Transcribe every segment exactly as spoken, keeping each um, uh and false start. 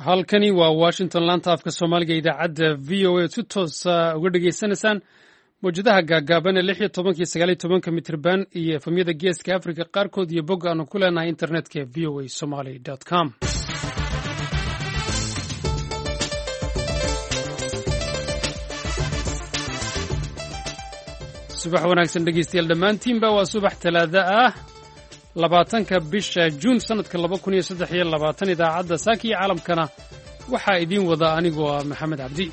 halkani waa Washington laanta afka Soomaaliga idaacadda V O A si toos ah uga dhageysanaysaan mowjadaha gaagaaban ee lix iyo toban iyo sagaal iyo toban mitirban iyo efemyada geeska Afrika qaarkood iyo bog aanu ku leenahay internetka v o a somali dot com. subax wanaagsan dhegeystayaal dhammaantiinba waa subax talaado ah labaatanka bisha juun sanadka laba kun iyo saddex iyo labaatan idaacadda saaka iyo caalamkana waxaa idiin wada anigoo ah maxamed cabdi.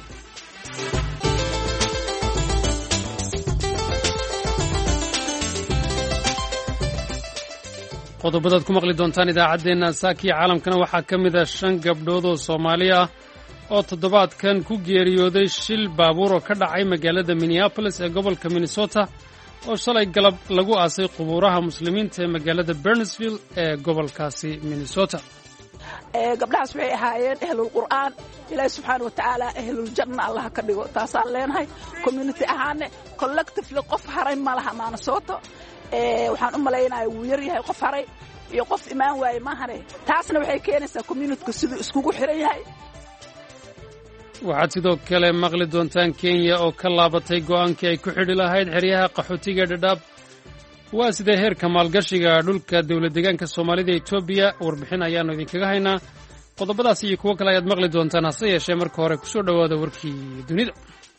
qodobadaad ku maqli doontaan idaacaddeenna saaka iyo caalamkana waxaa ka mid ah shan gabdhood oo Soomaali ah oo toddobaadkan ku geeriyooday shil baabuur oo ka dhacay magaalada Minneapolis ee gobolka Minnesota oo shalay galab lagu aasay qubuuraha muslimiinta ee magaalada Burnsville ee gobolkaasi Minnesota. ee gabdhahaas waxay ahaayeen ahlul qur'aan ilaahay subxaanahu wa ta'aala ahlul janna allah ka dhigo taasaan leenahay community ahaane collectively qof haray ma laha Minnesota ee waxaan u maleynayaa wuu yar yahay qof haray iyo qof imaan waayay ma hare taasna waxay keenaysaa community sidoo iskugu xiran yahay. waxaad sidoo kale maqli doontaan Kenya oo ka laabatay go'aankii ay ku xidhi lahayd xeryaha qaxootiga Dadaab. waa sidee heerka maalgashiga dhulka dawlad deegaanka Soomaalida Itoobiya. warbixin ayaanu idinkaga haynaa. qodobadaas iyo kuwo kale ayaad maqli doontaan hase yeeshee marka hore ku soo dhowaada warkii dunida.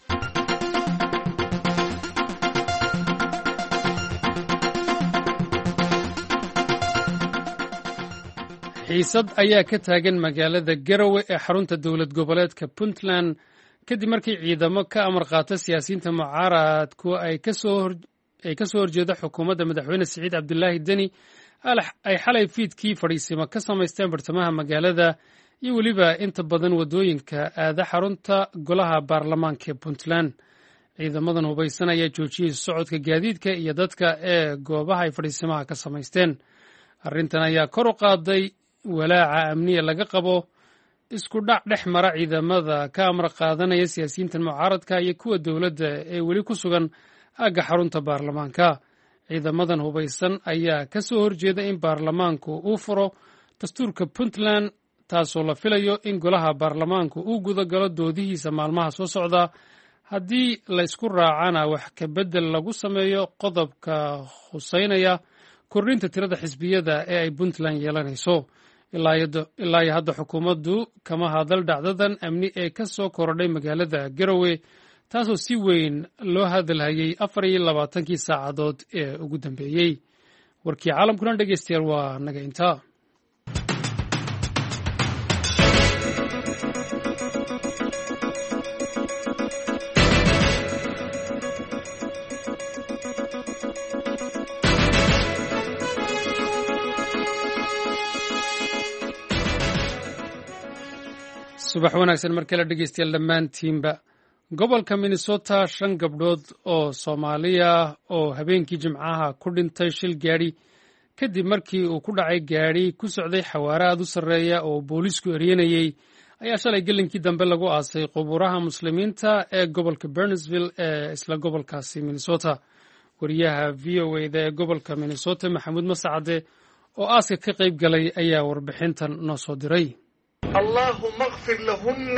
xiisad ayaa ka taagan magaalada Garowe ee xarunta dawlad goboleedka Puntland kadib markii ciidamo ka amar qaata siyaasiyiinta mucaaradku ay ka soo hor ay ka soo horjeeda xukuumadda madaxweyne Siciid Cabdullaahi Deni ay xalay fiidkii fadhiisimo ka samaysteen bartamaha magaalada iyo weliba inta badan wadooyinka aada xarunta golaha baarlamaanka ee Puntland. ciidamadan hubaysan ayaa joojiyey socodka gaadiidka iyo dadka ee goobaha ay fadhiisimaha ka samaysteen. arrintan ayaa kor u qaaday walaaca amniga laga qabo isku dhac dhex mara ciidamada ka amar qaadanaya siyaasiyiinta mucaaradka iyo kuwa dawladda ee weli ku sugan aagga xarunta baarlamaanka. ciidamadan hubaysan ayaa ka soo horjeeda in baarlamaanku uu furo dastuurka Puntland taasoo la filayo in golaha baarlamaanku uu guda galo doodihiisa maalmaha soo socda haddii la isku raacana wax ka beddel lagu sameeyo qodobka khuseynaya kordhinta tirada xisbiyada ee ay Puntland yeelanayso. ilaa iyo hadda xukuumaddu kama hadal dhacdadan amni ee ka soo korodhay magaalada Garowe taasoo si weyn loo hadalhayay afar iyo labaatankii saacadood ee ugu dambeeyey. warkii caalamkuna dhegeystayaal waa naga intaa. subax wanaagsan mar kale dhegeystayaal dhammaantiinba. gobolka Minnesota shan gabdhood oo Soomaaliya oo habeenkii Jimcaha ku dhintay shil gaari kadib markii uu ku dhacay gaari ku socday xawaare aad u sarreeya oo boolisku eryanayay ayaa shalay gelinkii dambe lagu aasay qubuuraha muslimiinta ee gobolka Burnsville ee isla gobolkaasi Minnesota. wariyaha V O A da ee gobolka Minnesota Maxamuud Masacade oo aaska ka qayb galay ayaa warbixintan noo soo diray. اللهم اغفر لهن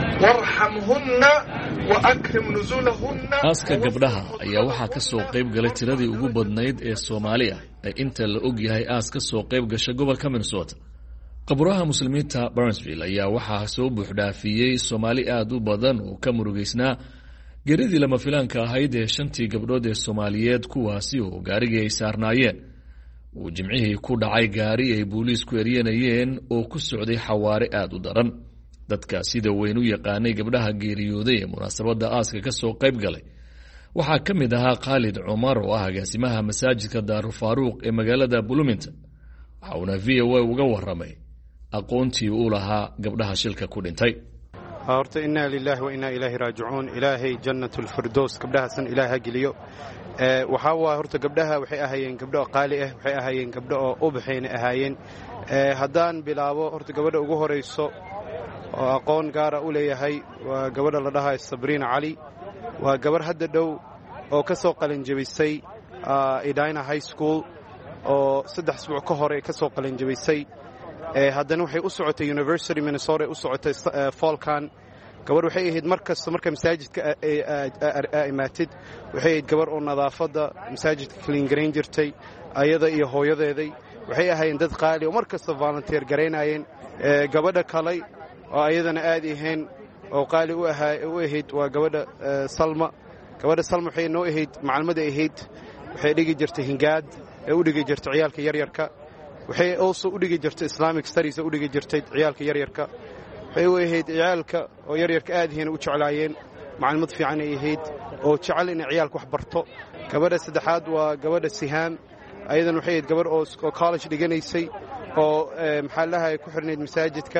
وارحمهن واكرم نزولهن. aaska gabdhaha ayaa waxaa ka soo qayb galay tiradii ugu badnayd ee Soomaali ah ee inta la og yahay aas ka soo qayb gashay gobolka Minnesota. qabuuraha muslimiinta Burnsville ayaa waxaa soo buuxdhaafiyey Soomaali aad u badan oo ka murugaysnaa geeridii lama filaanka ahayd ee shantii gabdhood ee Soomaaliyeed kuwaasi oo gaarigii ay saarnaayeen uu jimcihii ku dhacay gaari ay booliisku eryanayeen oo ku socday xawaare aad u daran. dadka sida weyn u yaqaanay gabdhaha geeriyooday ee munaasabadda aaska ka soo qayb galay waxaa ka mid ahaa Khalid Cumar oo ah agaasimaha masaajidka Daaru Faaruq ee magaalada Bloomington. waxa uuna V O A uga warramay aqoontii uu lahaa gabdhaha shilka ku dhintay. horta inna lillahi wa inna ilayhi raaji'uun. ilaahay jannatul firdaws gabdhahasan ilaaha geliyo. ee waxa waa horta gabdhaha waxay ahaayeen gabdho qaali ah, waxay ahaayeen gabdho oo u baxayna ahaayeen. ee haddaan bilaabo horta gabadha ugu horeyso oo aqoon gaar ah u leeyahay waa gabadha la dhahay Sabrina Ali. waa gabar hadda dhow oo ka soo qalin jabisay Edina High School oo saddex isbuuc ka hor ay ka soo qalin jabisay haddana waxay u socotay University Minnesota u socotay Falcon gabar waxay ahayd markasta marka masaajidka ay imaatid waxay ahayd gabar oo nadaafada masaajidka clean gareyn jirtay ayada iyo hooyadeeday waxay ahaayeen dad qaali oo markasta volunteer gareynayeen gabadha kale oo ayadana aad ahayn oo qaali u ahayd waa gabadha Salma gabadha Salma waxay noo ahayd macallimada ahayd waxay dhigi jirtay hingaad ee u dhigi jirtay ciyaalka yaryarka waxay also u dhigi jirtay Islamic studies u dhigi jirtay ciyaalka yaryarka waxay u ahayd ciyaalka oo yaryarka aad ahayn u jeclaayeen macallimad fiican ay ahayd oo jecel in ciyaalka wax barto gabadha saddexaad waa gabadha Sihaam ayadan waxay ahayd gabar oo college dhiganaysay oo maxaa lahaay ku xirneed masaajidka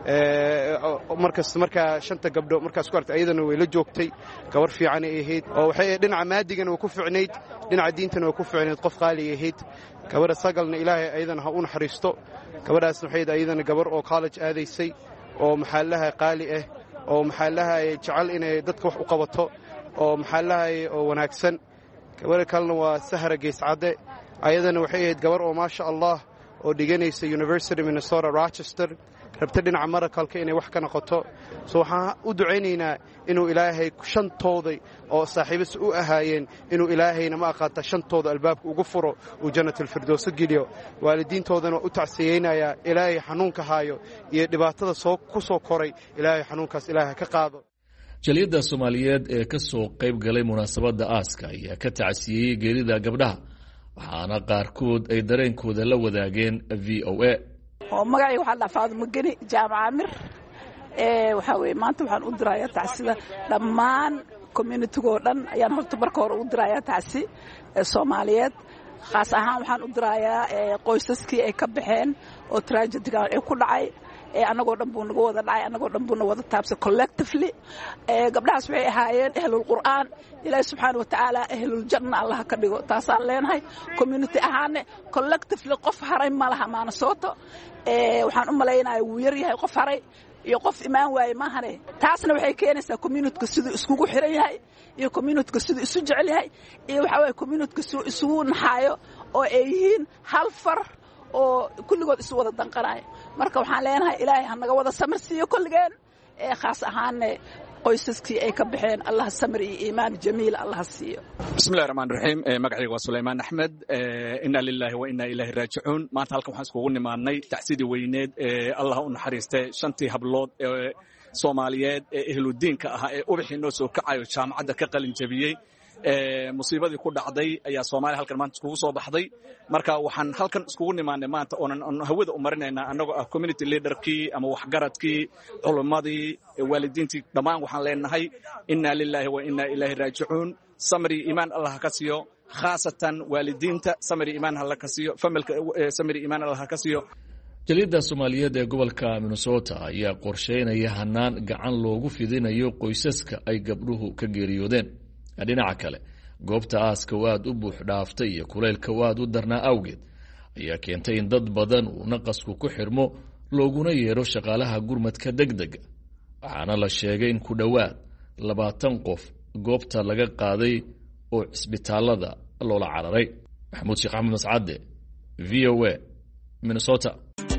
markaas markaa shanta gabdho markaas ku artay ayadana way la joogtay gabar fiican ay ahayd oo waxay dhinaca maadigana ku fiicneed dhinaca diintana way ku fiicneed qof qaali ay ahayd gabadha sagalna ilaahay ayadana ha u naxariisto gabadhaasna waxay ayadana gabar oo college aadaysay oo maxaa lahaay qaali ah oo maxaa lahaay jecel inay dadka wax u qabato oo maxaa lahaay oo wanaagsan gabadha kalena waa Sahra Geescade ayadana waxay ahayd gabar oo maasha Allah oo dhiganaysa University Minnesota Rochester rabta dhinaca marakalka inay wax ka noqoto soo waxaan u duceynaynaa inuu ilaahay shantooda oo saaxiibis u ahaayeen inuu ilaahayna ma aqaata shantooda albaabka ugu furo uu jannatul firdaws geliyo waalidiintoodana u tacsiyeynaya ilaahay xanuunka haayo iyo dhibaatada soo ku soo koray ilaahay xanuunkaas ilaahay ka qaado jaliyada Soomaaliyeed ee ka soo qayb galay munaasabada aaska ayaa ka tacsiyay geerida gabdhaha waxaana qaarkood ay dareenkooda la wadaageen V O A oo magacay waxa la Faadimo Gani Jaamac Amir ee waxa weey maanta waxaan u dirayaa tacsida dhammaan community-go dhan ayaan horta marka hore u dirayaa tacsi Soomaaliyeed khaas ahaan waxaan u dirayaa qoysaskii ay ka baxeen oo tragedy ay ku dhacay ee anagoo dhan buu naga wada dhacay anagoo dhan buu na wada taabsay collectively ee gabdhahaas waxay ahaayeen ahlul qur'aan ilaahay subhanahu wa ta'ala ahlul janna allah ka dhigo taasaan leenahay community ahaan collectively qof haray ma laha maana sooto ee waxaan u maleynayaa wuu yar yahay qof haray iyo qof imaan waayay ma hane taasna waxay keenaysaa community-ka sidoo iskugu xiran yahay iyo community-ka sidoo isu jecel yahay iyo waxa way community-ka sidoo isugu naxaayo oo ay yihiin hal far oo kulligood isu wada danqanaay marka waxaan leenahay ilaahay ha naga wada samir siiyo kulligeen ee khaas ahaan qoysaskii ay ka baxeen Allah samir iyo iimaan jamiil Allah siiyo bismillaahir rahmaanir rahiim magacaygu waa Suleymaan Axmed inna lillahi wa inna ilayhi raaji'uun maanta halkan waxaan iskugu nimaanay tacsiidi weyneed ee Allah u naxariistay shantii hablood ee Soomaaliyeed ee ehludiinka ah ee ubaxii noo soo kacayo jaamacadda ka qalin jabiyay ee musiibadii ku dhacday ayaa Soomaaliya halkan maanta iskugu soo baxday marka waxaan halkan iskugu nimaanay maanta oo hawada u marinaynaa anagoo ah community leaderkii ama waxgaradkii culimadii waalidiintii dhamaan waxaan leenahay inna lillahi wa inna ilayhi raaji'uun samri iimaan Allah ka siiyo khaasatan waalidiinta samri iimaan Allah ka siiyo familka samri iimaan Allah ka siiyo jaliyada Soomaaliyeed ee gobolka Minnesota ayaa qorsheynaya hanaan gacan loogu fidinayo qoysaska ay gabdhuhu ka geeriyoodeen dhinaca kale goobta aaska waad u buux dhaaftay iyo kuleelka waad u darnaa awgeed ayaa keentay in dad badan uu naqasku ku xirmo looguna yeero shaqaalaha gurmadka degdega waxaana la sheegay in ku dhowaad labaatan qof goobta laga qaaday oo cisbitaalada loola cararay maxamuud sheekh axmed mascade V O A Minnesota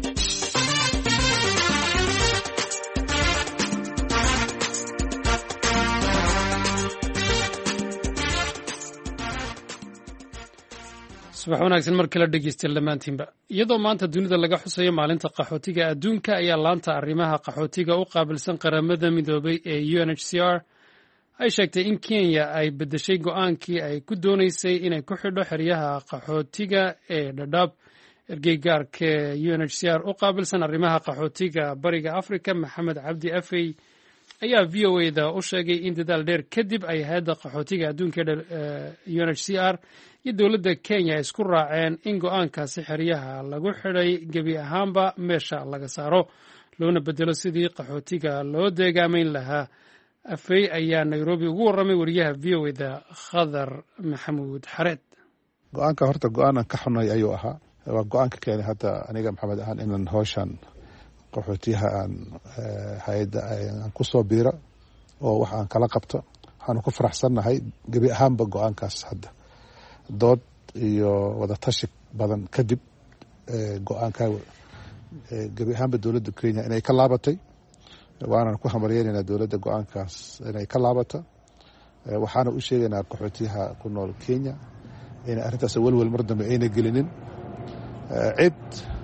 subax wanaagsan markii la dhegeystayo dhammaantiinba iyadoo maanta dunida laga xusayo maalinta qaxootiga adduunka ayaa laanta arrimaha qaxootiga u qaabilsan qaramada midoobay ee U N H C R ay sheegtay in Kenya ay bedeshay go'aankii ay ku doonaysay inay ku xidho xeryaha qaxootiga ee Dadaab ergeygaarka U N H C R u qaabilsan arrimaha qaxootiga bariga Afrika Maxamed Cabdi Afey ayaa V O A da u sheegay in dadaal dheer kadib ay hay'adda qaxootiga adduunka U N H C R iyo dowladda Kenya isku raaceen in go'aankaasi xeryaha lagu xidhay gebi ahaanba meesha laga saaro loona bedelo sidii qaxootiga loo deegaameyn lahaa Afey ayaa Nairobi ugu warramay wariyaha V O A da Khadar Maxamuud Xareed go'aanka horta go'aanan ka xunay ayuu ahaa waa go'aanka keenay hadda aniga Maxamed ahaan inaan hawshan qaxootiyaha aan hay'adda aan ku soo biiro oo wax aan kala qabto waxaan ku faraxsanahay gebi ahaanba go'aankaas hadda dood iyo wada tashi badan kadib go'aanka gebi ahaanba dowladda Kenya inay ka laabatay waana ku hamaryeynaa dowladda go'aankaas inay ka laabato waxaana u sheegaynaa qaxootiyaha ku nool Kenya in arrintaas walwal mar dambe ayna gelinin cid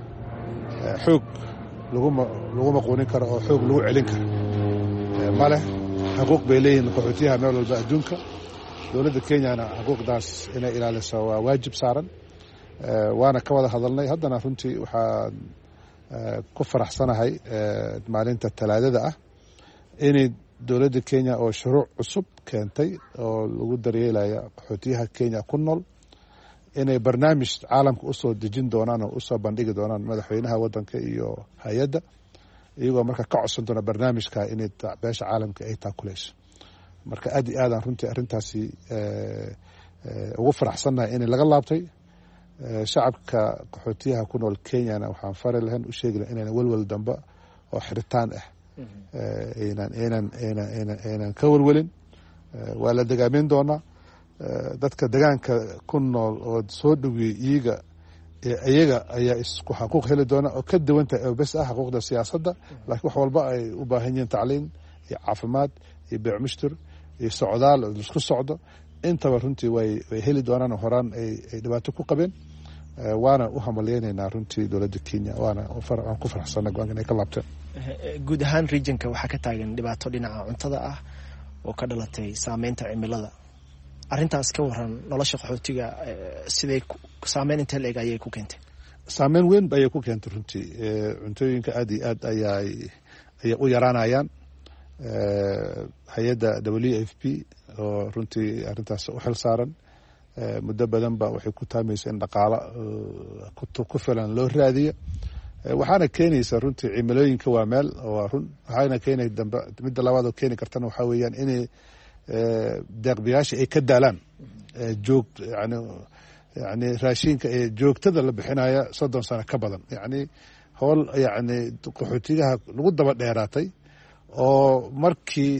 xoog lagu lagu maqoonin karo oo xoog lagu celin karo male xuquuq bay leeyihiin qaxootiyaha meel walba adduunka dowladda Kenyana xuquuqdaas inay ilaaliso waa waajib saaran waana ka wada hadalnay haddana runtii waxaan ku faraxsanahay maalinta talaadada ah inay dowladda Kenya oo shuruuc cusub keentay oo lagu daryeelaya qaxootiyaha Kenya ku nool inay barnaamij caalamka u soo dejin doonaan oo u soo bandhigi doonaan madaxweynaha waddanka iyo hay'adda iyagoo marka ka codsan doona barnaamijka inay beesha caalamka ay taakulayso marka aad iyo aadaan runtii arrintaasi ugu faraxsannahay in laga laabtay shacabka qaxootiyaha ku nool Kenyana waxaan fari lahayn u sheegi lahayn inaan walwal dambe oo xiritaan ah inaan inaan inaan inaan ka walwalin waa la dagaamin doonaa dadka deegaanka ku nool oo soo dhaweeyay iyaga iyaga ayaa isku xuquuq heli doona oo ka duwanta bas ah xuquuqda siyaasadda laakiin wax walba ay u baahan yihiin tacliin iyo caafimaad iyo beec mushtar iyo socdaal oo isku socdo intaba runtii way way heli doonaan horaan ay ay dhibaato ku qabeen waana u hamalyeynaa runtii dowladda Kenya waana ku faraxsanahay go'aanka inay ka laabteen guud ahaan regionka waxaa ka taagan dhibaato dhinaca cuntada ah oo ka dhalatay saameynta cimilada arrintaas ka waran nolosha qaxootiga siday saameyn inta leeg ayay ku keentay saameyn weyn bay ku keentay runtii cuntooyinka aad iyo aad ayay ay u yaraanayaan hay'adda W F P oo runtii arrintaas u xil saaran muddo badan ba waxay ku taamaysaa in dhaqaale ku filan loo raadiyo waxaana keenaysa runtii cimilooyinka waa meel waa run waxaana keenay dambe midda labaad oo keeni kartana waxa weeyaan inay deeqbiyaasha ay ka daalaan joog yani yani raashinka ee joogtada la bixinaya soddon sano ka badan yani howl yani qaxootiyaha lagu daba dheeraatay oo markii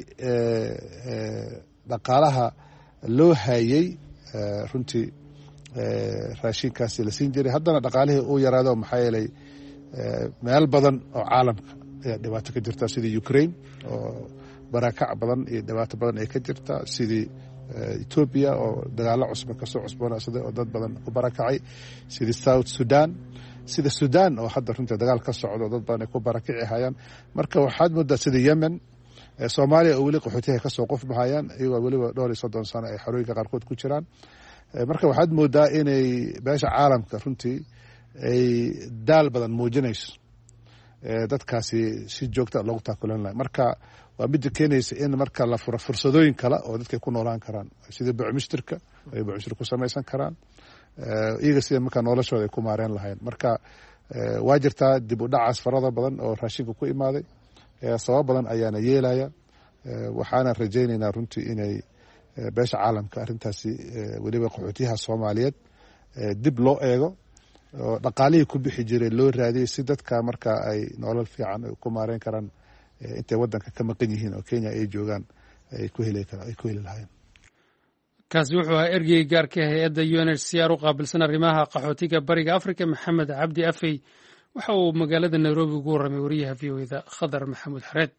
dhaqaalaha loo hayay runtii raashinkaasi la siin jiray haddana dhaqaalihii uu yaraado maxaa yeelay meel badan oo caalamka ayaa dhibaato ka jirta sidii Ukraine oo barakac badan iyo dhibaato badan ay ka jirta sidii Ethiopia oo dagaalo cusub ka soo cusboonaaday oo dad badan ku barakacay sidii South Sudan sida Sudan oo hadda runtii dagaal ka socdo dad badan ay ku barakici hayaan marka waxaad moodaa sida Yemen Soomaaliya oo weli qaxootiyaha ka soo qof bahayaan iyagoo weliba dhowr iyo soddon sano ay xarooyinka qaarkood ku jiraan marka waxaad moodaa inay beesha caalamka runtii ay daal badan muujinayso dadkaasi si joogta loogu taakulan lahaa marka waa mid keenaysa in marka la furo fursadooyin kale oo dadka ku noolaan karaan sida beec mushtarka ay beec mushtar ku samaysan karaan iyaga sida marka noloshooda ay ku maareen lahayn marka waa jirtaa dib u dhacaas farada badan oo raashinka ku imaaday sabab badan ayaana yeelaya waxaana rajaynaynaa runtii inay beesha caalamka arrintaasi weliba qaxootiyaha Soomaaliyeed dib loo eego oo dhaqaalihii ku bixi jiray loo raadiyay si dadka marka ay nolol fiican ku maareen karaan intay waddanka ka maqan yihiin oo Kenya ay joogaan ay ku heli karaan ay ku heli lahaayeen kaasi wuxuu ahaa ergey gaarka hay'adda U N H C R u qaabilsan arrimaha qaxootiga bariga Afrika Maxamed Cabdi Afey waxa uu magaalada Nairobi ugu warramay wariyaha V O A-da Khadar Maxamuud Xareed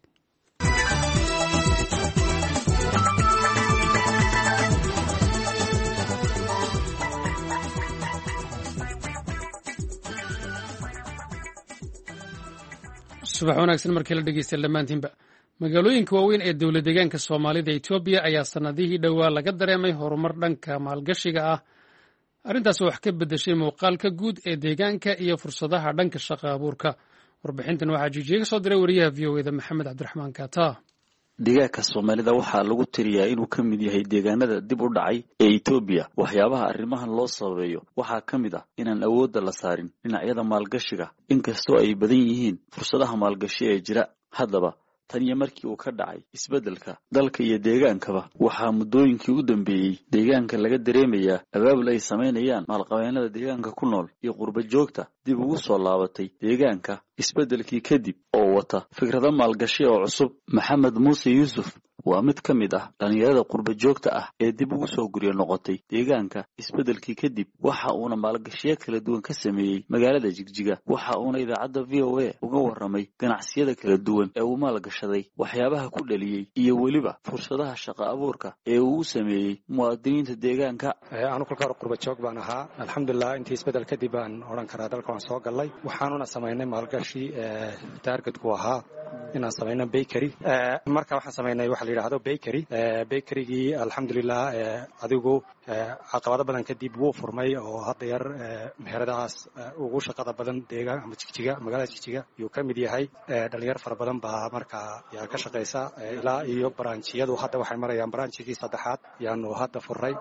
subax wanaagsan markii la dhegeystay dhammaantiinba magaalooyinka waaweyn ee dowlad deegaanka Soomaalida Itoobiya ayaa sanadihii dhowaa laga dareemay horumar dhanka maalgashiga ah arrintaas wax ka bedeshay muuqaalka guud ee deegaanka iyo fursadaha dhanka shaqo abuurka warbixintan waxaa jijiga soo diray wariyaha V O A-da Maxamed Cabdiraxmaan Kaata deegaanka Soomaalida waxaa lagu tiriyaa inuu ka mid yahay deegaanada dib u dhacay ee Itoobiya waxyaabaha arrimahan loo sababeeyo waxaa ka mid ah inaan awoodda la saarin dhinacyada maalgashiga inkastoo ay badan yihiin fursadaha maalgashi ee jira haddaba tan iyo markii uu ka dhacay isbeddelka dalka iyo deegaankaba waxaa muddooyinkii u dambeeyey deegaanka laga dareemayaa abaabul ay samaynayaan maalqabeennada deegaanka ku nool iyo qurba joogta dib ugu soo laabatay deegaanka isbeddelkii kadib oo wata fikrado maalgashi oo cusub maxamed muuse yuusuf waa mid ka mid ah dhalinyarada qurba joogta ah ee dib ugu soo guryo noqotay deegaanka isbeddelkii kadib waxa uuna maalgashiyo kala duwan ka sameeyey magaalada Jigjiga waxa uuna idaacadda V O A uga warramay ganacsiyada kala duwan ee uu maalgashaday waxyaabaha ku dhaliyey iyo weliba fursadaha shaqo abuurka ee uu sameeyey muwaadiniinta deegaanka. Anu kulka qurba joog baan ahaa alxamdulillah intii isbeddel kadib aan oran karaa dalka waan soo galay waxaanuna sameynay maalgashi targetku ahaa inaan sameeyno bakery marka waxaan sameynay waxa la yiraahdo bakery bakerygii alxamdulillah adigu caqabado badan kadib wuu furmay oo hadda yar meheradaas ugu shaqada badan deegaanka ama Jigjiga magaalada Jigjiga uu ka mid yahay dhalinyar fara badan baa marka yaa ka shaqeysa ilaa iyo branchiyadu hadda waxay marayaan branchigii saddexaad yaanu hadda furay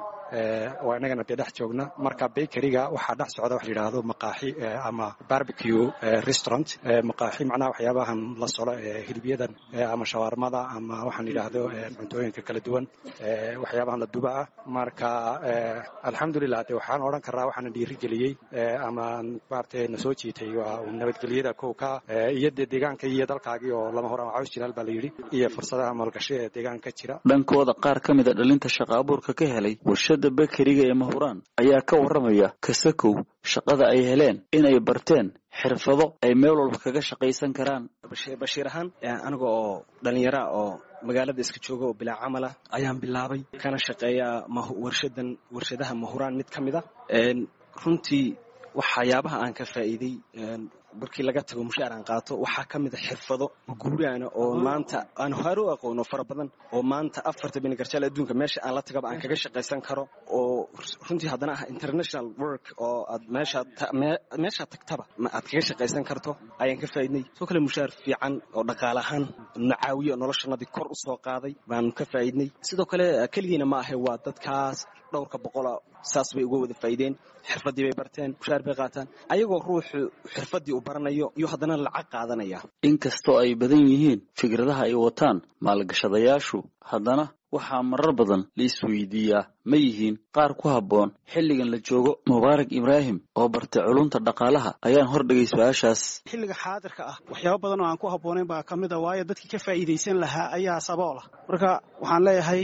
waa inagana dhex joogna marka bakeryga waxa dhex socda wax la yiraahdo maqaaxi ama barbecue restaurant maqaaxi macnaha waxyaabahan la solo hilibyadan ama shawarmada ama waxaan yiraahdo cuntooyinka kala duwan waxyaabahan la dubaa marka alxamdulillah waxaan oran karaa waxaan dhiirigeliyay ama baartay na soo jiitay waa nabadgelyada kooka iyo deegaanka iyo dalkaagii oo lama horaan caws jilaal baa la yiri iyo fursadaha maalgashi ee deegaanka jira. Dhankooda qaar ka mid ah dhalinta shaqo abuurka ka helay warshada bakeryga ee Mahuraan ayaa ka warramaya kasakow shaqada ay heleen inay barteen xirfado ay meel walba kaga shaqaysan karaan. Bashiir ahaan aniga oo dhalinyaro oo magaalada iska jooga oo bilaa camal ah ayaan bilaabay kana shaqeeya warshadan warshadaha Mahuraan mid kamid ah runtii waxyaabaha aan ka faa'iiday markii laga tago mushaar aan qaato waxa kamid ah xirfado guuraan oo maanta aan hore u aqoon fara badan oo maanta afarta bin garjaal adduunka meesha aan la tagaba aan kaga shaqaysan karo oo runtii hadana ah international work oo aad meesha meesha tagtaba ma aad kaga shaqaysan karto ayaan ka faa'iiday soo kale mushaar fiican oo dhaqaalahan nacaawiyo noloshanadii kor u soo qaaday baan ka faa'iiday sidoo kale kaligiina ma ahay waa dadkaas dhowrka boqol saas bay uga wada faa'iideen xirfadii bay barteen mushaar bay qaataan ayagoo ruuxu xirfadii u baranayo iyo hadana lacag qaadanaya. Inkastoo ay badan yihiin fikradaha ay wataan maalgashadayaashu haddana waxaa marar badan la isweydiiyaa ma yihiin qaar ku habboon xilligan la joogo. Mubaarak Ibraahim oo bartay culunta dhaqaalaha ayaan hordhigay su'aashaas. Xilliga xaadirka ah waxyaabo badan oo aan ku habboonayn baa ka mid ah waayo dadkii ka faa'iideysan lahaa ayaa sabool ah marka waxaan leeyahay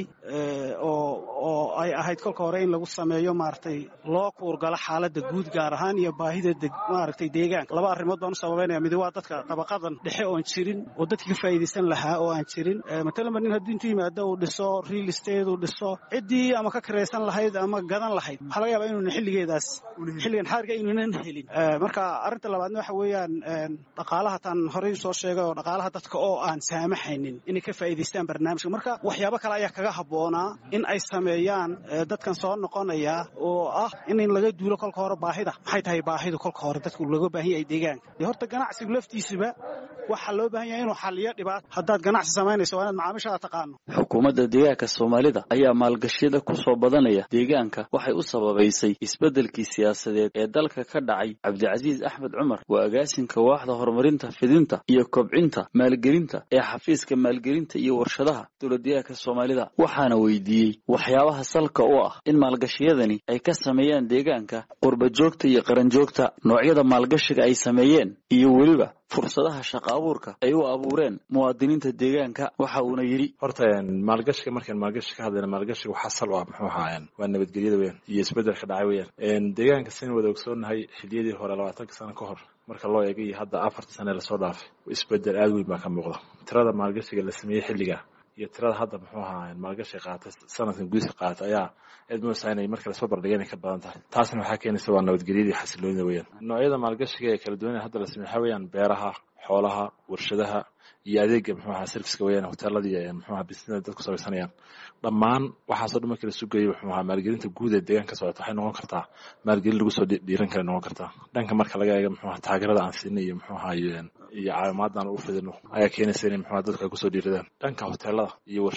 oo oo ay ahayd kolka hore in lagu sameeyo maartay loo kuurgala xaaladda guud gaar ahaan iyo baahida maartay deegaanka laba arrimood baan u sababeynaya mid waa dadka tabaqadan dhexe oo jirin oo dadkii ka faa'iideysan lahaa oo aan jirin matalan nin haddii intuu yimaado uu dhiso real estate uu dhiso cidii ama ka kireysan lahayd ama gadan lahayd waxa laga yaabaa inuu xilligeedaas xilligan xaarga inuunan helin marka arinta labaadna waxa weeyaan dhaqaalaha tan hore soo sheegay oo dhaqaalaha dadka oo aan saamaxaynin inay ka faa'iideystaan barnaamijka marka waxyaabo kale ayaa kaga habboonaa in ay sameeyaan dadkan soo noqonaya oo ah in laga duulo kolka hore baahida maxay tahay baahidu kolka hore dadku laga baahan yahay deegaanka horta ganacsiga laftiisuba waxa loo baahan yahay inuu xalliyo dhibaato haddaad ganacsi samaynayso waa inaad macaamiisha taqaano. Xukuumadda deegaanka Soomaalida ayaa maalgashiyada ku soo badanaya deegaanka waxay u sababaysay isbeddelkii siyaasadeed ee dalka ka dhacay. Cabdicasiis Axmed Cumar waa agaasinka waaxda horumarinta fidinta iyo kobcinta maalgelinta ee xafiiska maalgelinta iyo warshadaha dowladdeegaanka Soomaalida waxaana weydiiyey waxyaabaha salka u ah in maalgashiyadani ay ka sameeyaan deegaanka qurba joogta iyo qaran joogta noocyada maalgashiga ay sameeyeen iyo weliba fursadaha shaqo abuurka ay u abuureen muwaadiniinta deegaanka. Waxa uuna yiri horta maalgashiga markaan maalgashi ka hadlayna maalgashiga waxa sal u ah muxuu ahaayeen waa nabadgelyada weyn iyo isbeddelka dhacay weyn deegaanka sin wada ogsoonahay xilliyadii hore labaatan sano ka hor marka loo eegay hadda afartan sano la soo dhaafay isbeddel aad weyn baa ka muuqda. Tirada maalgashiga la sameeyay xilliga iyo tirada hadda muxuu ahaayeen maalgashi qaatay sanadkan gudihiisa qaatay ayaa aad moosaynay marka la soo bardhigay ka badan tahay. Taasna waxa keenaysa waa nabadgelyada iyo xasiloonida weyn. Noocyada maalgashiga ee kala duwan hadda la sameeyay weeyaan beeraha, xoolaha, warshadaha iyo adeegga muxuu ahaa serviceka weeyaan hoteelada iyo muxuu ahaa business dadku samaysanayaan dhammaan waxaas oo dhan kala sugayo muxuu ahaa maalgelinta guud ee deegaanka socota waxay noqon kartaa maalgelin lagu soo dhiiran kara noqon kartaa. Dhanka marka laga eego muxuu ahaa taageerada aan siinay iyo muxuu ahaa iyo caawimaadaan u fidino ayaa keenaysa in muxuu ahaa dadka ku soo dhiiradaan. Dhanka hoteelada iyo warshadaha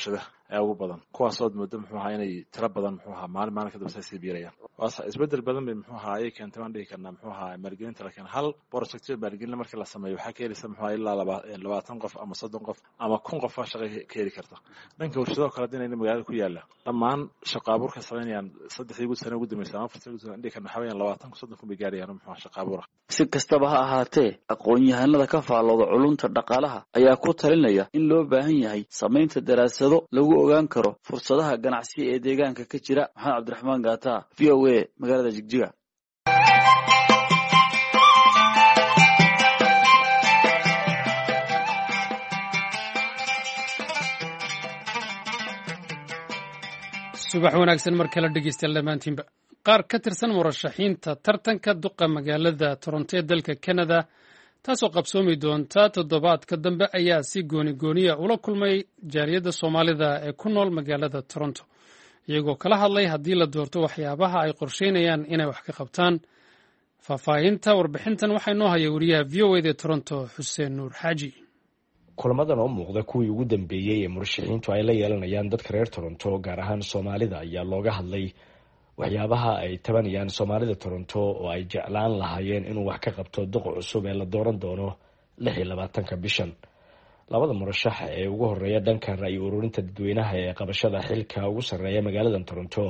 ayaa ugu badan kuwaas oo muddo muxuu ahaa inay tiro badan muxuu ahaa maalin maalin kadib say sii biirayaan waasa isbedel badan bay muxuu ahaa ay keentay waan dhihi karnaa muxuu ahaa maalgelinta laakiin hal project maalgelin markii la sameeyo waxaa ka helisa muxuu ahaa ilaa labaatan qof ama soddon qof ama kun qof oo shaqo ka heli karta dhanka warshado kala dinayna magaalada ku yaala dhammaan shaqo abuurka sameynayaan saddexdii ugu sano ugu dambeysay ama afartii ugu sano dhihi karnaa waxaa weeyaan labaatan soddon kun bay gaarayaan muxuu ahaa shaqo abuura si kastaba ha ahaatee aqoon-yahanada ka faallooda culunta dhaqaalaha ayaa ku talinaya in loo baahan yahay samaynta daraasado lagu ogaan karo fursadaha ganacsi ee deegaanka ka jira. maxamed cabdiraxmaan gaata, v o a, magaalada Jigjiga. subax wanaagsan mar kale dhegeystayaal dhammaantiinba. qaar ka tirsan murashaxiinta tartanka duqa magaalada Toronto ee dalka Canada taasoo qabsoomi doonta toddobaadka dambe ayaa si gooni gooniya ula kulmay jaaliyadda Soomaalida ee ku nool magaalada Toronto iyagoo kala hadlay haddii la doorto waxyaabaha ay qorsheynayaan inay wax ka qabtaan. faahfaahinta warbixintan waxaa inoo haya wariyaha v o a ee Toronto Xuseen Nuur Xaaji. kulamadan oo muuqda kuwii ugu dambeeyey ee murashaxiintu ay la yeelanayaan dadka reer Toronto gaar ahaan Soomaalida ayaa looga hadlay waxyaabaha ay tabanayaan Soomaalida Toronto oo ay jeclaan lahaayeen inuu wax ka qabto duqa cusub ee la dooran doono lix iyo labaatanka bishan. labada murashax ee ugu horeeya dhanka ra'yi ururinta dadweynaha ee qabashada xilka ugu sarreeya magaalada Toronto,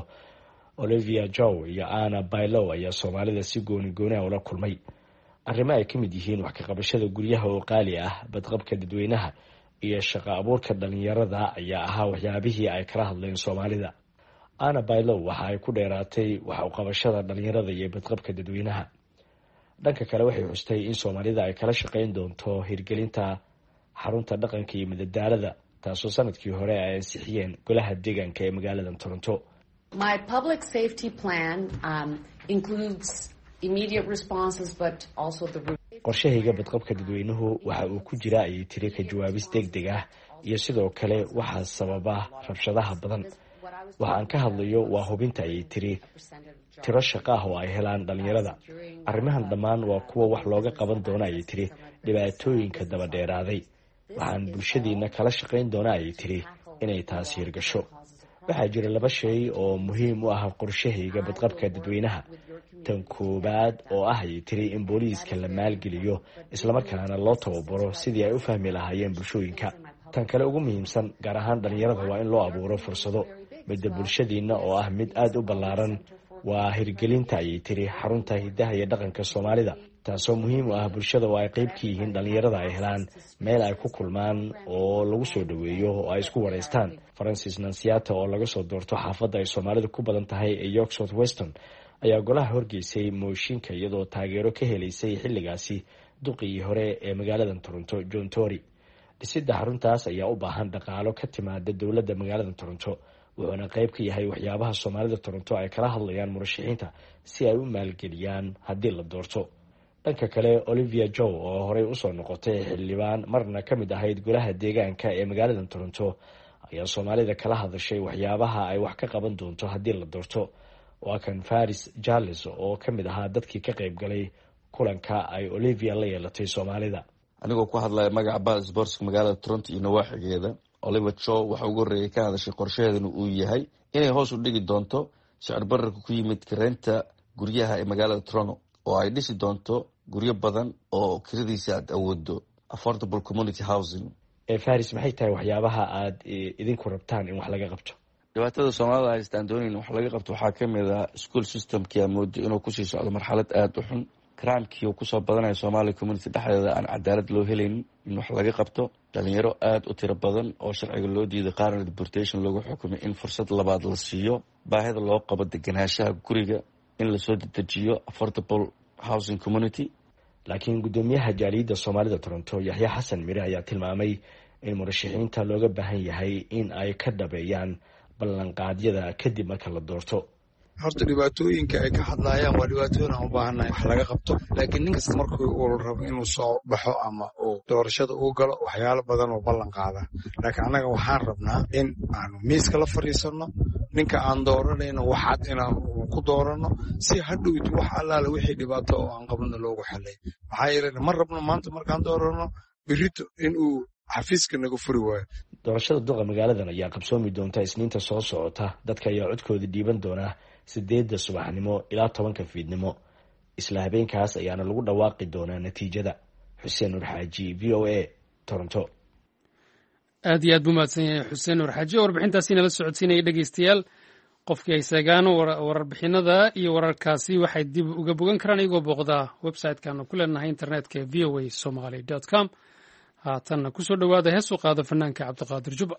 Olivia Jow iyo Anna Bailo, ayaa Soomaalida si gooni gooni ah ula kulmay. arrimo ay ka mid yihiin wax ka qabashada guryaha oo qaali ah, badqabka dadweynaha iyo shaqo abuurka dhalinyarada ayaa ahaa waxyaabihii ay kala hadleen Soomaalida. Anna Bailo waxa ay ku dheeraatay wax u qabashada dhalinyarada iyo badqabka dadweynaha. dhanka kale waxay xustay in Soomaalida ay kala shaqeyn doonto hirgelinta xarunta dhaqanka iyo madadaalada taasoo sanadkii hore ay ansixiyeen golaha deegaanka ee magaalada Toronto. My public safety plan um, includes immediate responses but also the qorshahayga badqabka dadweynuhu waxa uu ku jira ay tiri ka jawaabis degdeg ah iyo sidoo kale waxa sababa rabshadaha badan. waxaan ka hadlayo waa hubinta ay tiri tiro shaqo ah oo ay helaan dhalinyarada. arrimahan dhammaan waa kuwa wax looga qaban doona ay tiri dhibaatooyinka daba dheeraaday. waxaan bulshadiina kala shaqayn doona ay tiri inay taasi hirgasho. waxaa jira laba shay oo muhiim u ah qorshahayga badqabka dadweynaha. tan koobaad oo ah ay tiri in booliiska la maalgeliyo islamarkaana loo tababaro sidii ay u fahmi lahaayeen bulshooyinka. tan kale ugu muhiimsan gaar ahaan dhalinyarada waa in loo abuuro fursado. midda bulshadiina oo ah mid aad u ballaaran waa hirgelinta ayay tiri xarunta hidaha iyo dhaqanka Soomaalida taasoo muhiim u ah bulshada oo ay qayb ka yihiin dhalinyarada ay helaan meel ay ku kulmaan oo lagu soo dhaweeyo oo ay isku wareystaan. Francis Nansiata oo laga soo doorto xaafadda ay Soomaalidu ku badan tahay ee York South Western ayaa golaha horgeysay mooshinka iyadoo taageero ka helaysay xilligaasi duqii hore ee magaalada Toronto John Tory. dhisidda xaruntaas ayaa u baahan dhaqaalo ka timaada dowladda magaalada Toronto wuxuuna qayb ka yahay waxyaabaha Soomaalida Toronto ay kala hadlayaan murashaxiinta si ay u maalgeliyaan haddii la doorto. dhanka kale Olivia Jow oo horey usoo noqotay xildhibaan marna ka mid ahayd golaha deegaanka ee magaalada Toronto ayaa Soomaalida kala hadashay waxyaabaha ay wax ka qaban doonto haddii la doorto. waa kan Faris Charles oo ka mid ahaa dadkii ka qayb galay kulanka ay Olivia la yeelatay Soomaalida. anigoo ku hadlaya magaca Bal Sports magaalada Toronto iyo nawaaxigeeda, Olivia Jow waxa ugu horeeyay ka hadashay qorshaheedana uu yahay inay hoos u dhigi doonto sicir bararka ku yimid kireynta guryaha ee magaalada Toronto oo ay dhisi doonto guryo badan oo kiradiisa aad awoodo, affordable community housing. ee Faris, maxay tahay waxyaabaha aad idinku rabtaan in wax laga qabto? dhibaatada Soomaalida haystaan doonayna wax laga qabto waxaa ka mid ah school systemkii amoodo inuu kusii socdo marxalad aad u xun. crimekii oo kusoo badanaya Somali community dhexdeeda aan cadaalad loo helaynin in wax laga qabto. dhalinyaro aad u tiro badan oo sharciga loo diiday qaarna deportation loogu xukumay in fursad labaad la siiyo. baahida loo qabo deganaanshaha guriga in lasoo dedejiyo affordable housing community. laakiin gudoomiyaha jaaliyadda Soomaalida Toronto Yaxya Xasan Mire ayaa tilmaamay in murashaxiinta looga baahan yahay in ay ka dhabeeyaan ballanqaadyada kadib marka la doorto. horta dhibaatooyinka ay ka hadlayaan waa dhibaatooyin aan u baahannahay wax laga qabto. laakiin nin kasta markii uu rabo inuu soo baxo ama uu doorashada uu galo waxyaalo badan oo ballan qaada. laakiin annaga waxaan rabnaa in aanu miiska la fadhiisanno, ninka aan dooranayno waxaad inaan ku dooranno si hadhowti wax allaale wixii dhibaato oo aan qabno loogu xalay. maxaa yeelay ma rabno maanta markaan dooranno birito inuu xafiiska naga furi waayo. doorashada duqa magaaladan ayaa qabsoomi doonta isniinta soo socota. dadka ayaa codkooda dhiiban doona sideedda subaxnimo ilaa tobanka fiidnimo. isla habeenkaas ayaana lagu dhawaaqi doonaa natiijada. xuseen nur xaaji, v o a, toronto. aad iyo aad buu mahadsan yahay xuseen nur xaaji oo warbixintaasi nala socodsiinaya. dhegeystayaal, qofkii ay seegaan warbixinada iyo wararkaasi waxay dib uga bogan karaan iyagoo booqda website-kaanu ku leenahay internetka v o a somaly dot com. haatanna kusoo dhowaada hees u qaada fanaanka cabdiqaadir juba.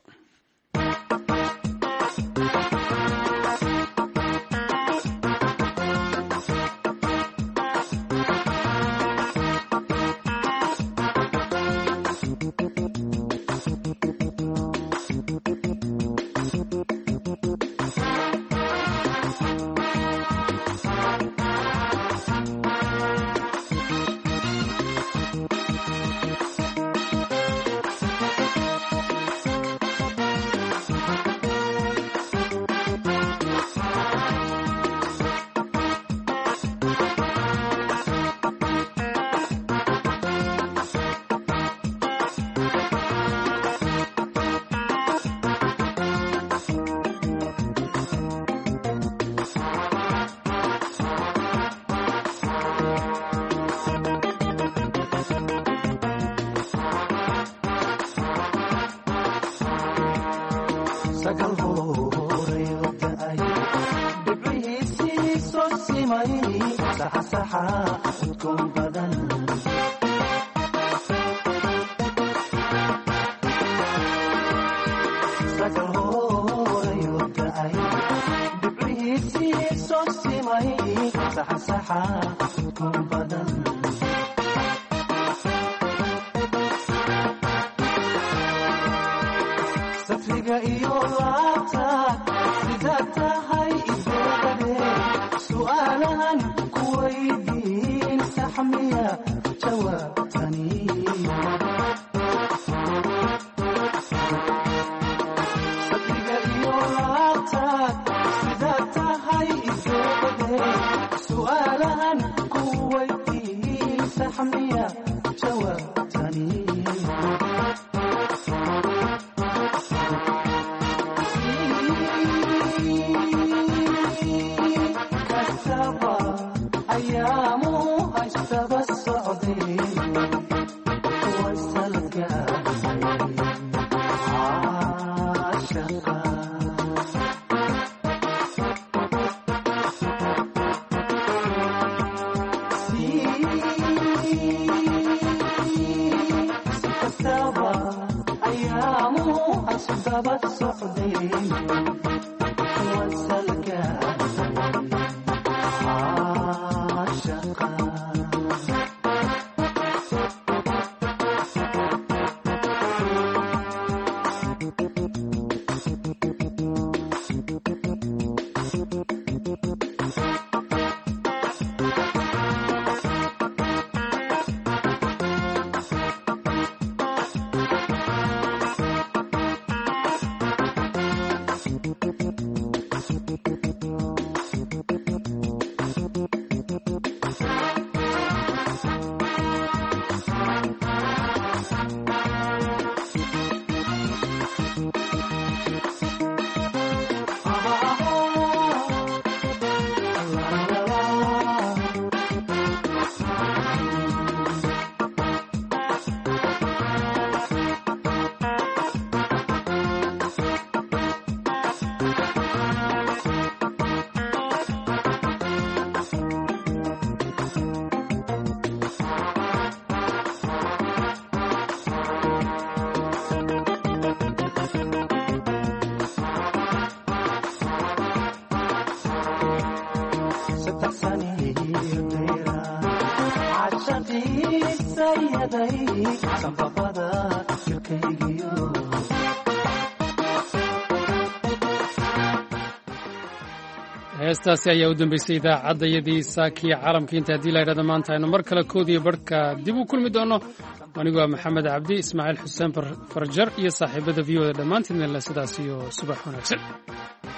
heestaasi ayaa u dambeysay idaacadayadii saakiya caalamka inta haddii la yidhahdo maanta aynu mar kale koodiyo barhka dib u kulmi doono. anigoo maxamed cabdi, ismaaciil xuseen farjar iyo saaxiibada v o da dhammaantiidnle sidaas iyo subax wanaagsan.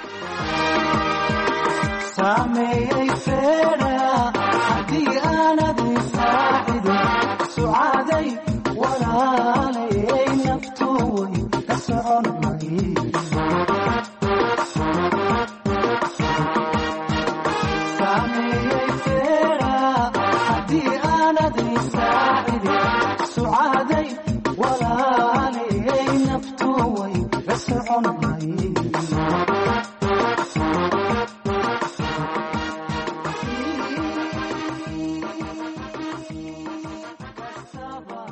sameeyay feera haddii aanad